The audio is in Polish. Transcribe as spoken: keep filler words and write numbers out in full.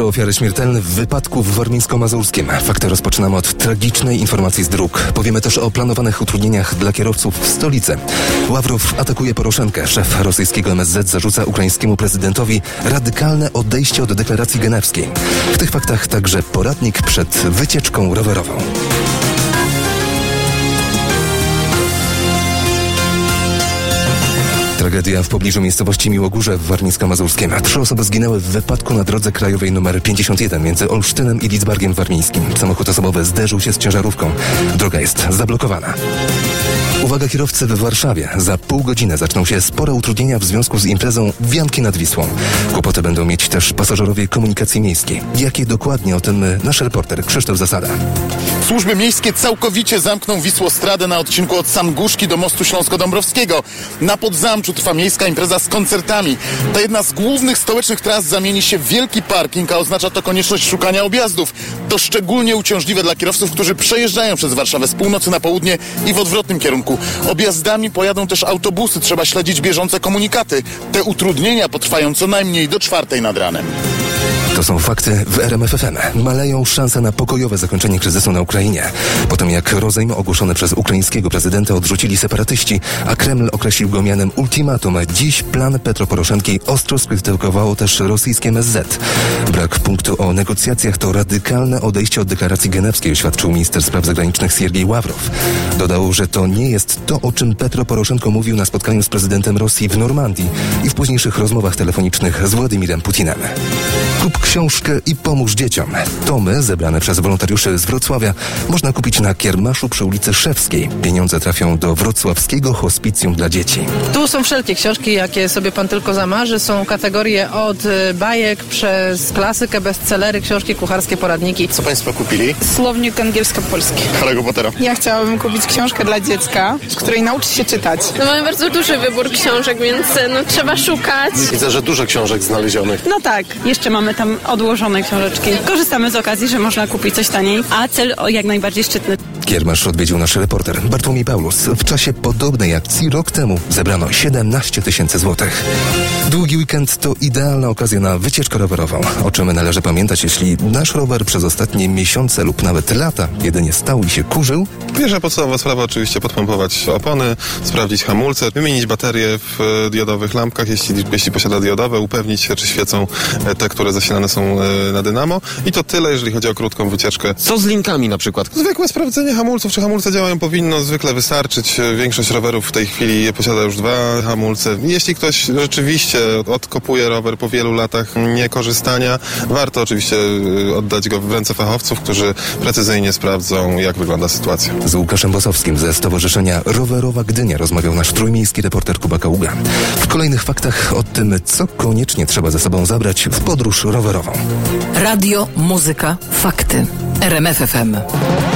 Trzy ofiary śmiertelne w wypadku w warmińsko-mazurskim. Fakty rozpoczynamy od tragicznej informacji z dróg. Powiemy też o planowanych utrudnieniach dla kierowców w stolicy. Ławrow atakuje Poroszenkę. Szef rosyjskiego M S Z zarzuca ukraińskiemu prezydentowi radykalne odejście od deklaracji genewskiej. W tych faktach także poradnik przed wycieczką rowerową. Tragedia w pobliżu miejscowości Miłogórze w Warmińsko-Mazurskim. Trzy osoby zginęły w wypadku na drodze krajowej nr pięćdziesiąt jeden między Olsztynem i Lidzbargiem Warmińskim. Samochód osobowy zderzył się z ciężarówką. Droga jest zablokowana. Uwaga kierowcy w Warszawie. Za pół godziny zaczną się spore utrudnienia w związku z imprezą Wianki nad Wisłą. Kłopoty będą mieć też pasażerowie komunikacji miejskiej. Jakie dokładnie, o tym nasz reporter Krzysztof Zasada. Służby miejskie całkowicie zamkną Wisłostradę na odcinku od Sangłuszki do mostu Śląsko-Dąbrowskiego. Na Podzamczu trwa miejska impreza z koncertami. Ta jedna z głównych stołecznych tras zamieni się w wielki parking, a oznacza to konieczność szukania objazdów. To szczególnie uciążliwe dla kierowców, którzy przejeżdżają przez Warszawę z północy na południe i w odwrotnym kierunku. Objazdami pojadą też autobusy, trzeba śledzić bieżące komunikaty. Te utrudnienia potrwają co najmniej do czwartej nad ranem. To są fakty w R M F F M. Maleją szanse na pokojowe zakończenie kryzysu na Ukrainie. Po tym jak rozejm ogłoszony przez ukraińskiego prezydenta odrzucili separatyści, a Kreml określił go mianem ultimatum, dziś plan Petro Poroszenki ostro skrytykowało też rosyjskie M S Z. Brak punktu o negocjacjach to radykalne odejście od deklaracji genewskiej, oświadczył minister spraw zagranicznych Siergiej Ławrow. Dodał, że to nie jest to, o czym Petro Poroszenko mówił na spotkaniu z prezydentem Rosji w Normandii i w późniejszych rozmowach telefonicznych z Władimirem Putinem. Kup książkę i pomóż dzieciom. Tomy zebrane przez wolontariuszy z Wrocławia można kupić na kiermaszu przy ulicy Szewskiej. Pieniądze trafią do wrocławskiego hospicjum dla dzieci. Tu są wszelkie książki, jakie sobie pan tylko zamarzy. Są kategorie od bajek przez klasykę, bestsellery, książki kucharskie, poradniki. Co państwo kupili? Słownik angielsko-polski. Harry'ego Pottera. Ja chciałabym kupić książkę dla dziecka, z której nauczy się czytać. No mamy bardzo duży wybór książek, więc no, trzeba szukać. Widzę, że dużo książek znalezionych. No tak, jeszcze mamy tam odłożone książeczki. Korzystamy z okazji, że można kupić coś taniej, a cel o jak najbardziej szczytny. Kiermasz odwiedził nasz reporter Bartłomiej Paulus. W czasie podobnej akcji rok temu zebrano siedemnaście tysięcy złotych. Długi weekend to idealna okazja na wycieczkę rowerową. O czym należy pamiętać, jeśli nasz rower przez ostatnie miesiące lub nawet lata jedynie stał i się kurzył? Pierwsza podstawowa sprawa oczywiście podpompować opony, sprawdzić hamulce, wymienić baterie w diodowych lampkach, jeśli, jeśli posiada diodowe, upewnić się, czy świecą te, które zasilane są na dynamo. I to tyle, jeżeli chodzi o krótką wycieczkę. Co z linkami na przykład? Zwykłe sprawdzenie hamulców, czy hamulce działają, powinno zwykle wystarczyć. Większość rowerów w tej chwili posiada już dwa hamulce. Jeśli ktoś rzeczywiście odkopuje rower po wielu latach niekorzystania, warto oczywiście oddać go w ręce fachowców, którzy precyzyjnie sprawdzą, jak wygląda sytuacja. Z Łukaszem Bosowskim ze Stowarzyszenia Rowerowa Gdynia rozmawiał nasz trójmiejski reporter Kuba Kaługa. W kolejnych faktach o tym, co koniecznie trzeba ze sobą zabrać w podróż rowerową. Radio, muzyka, fakty. R M F F M.